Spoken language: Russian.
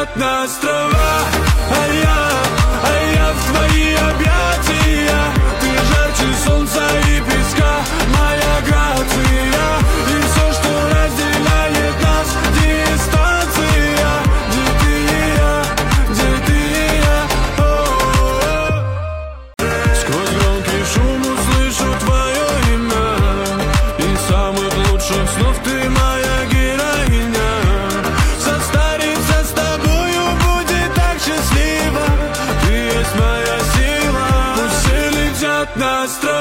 летят на острова, а я в твои объятия. Ты жарче солнца и песка, моя грация. И все, что разделяет нас, дистанция. Где ты и я, Сквозь громкий шум услышу твое имя, и самых лучших снов ты моя героиня. Состариться с тобою будет так счастливо. Ты есть моя сила. Пусть все летят на острова.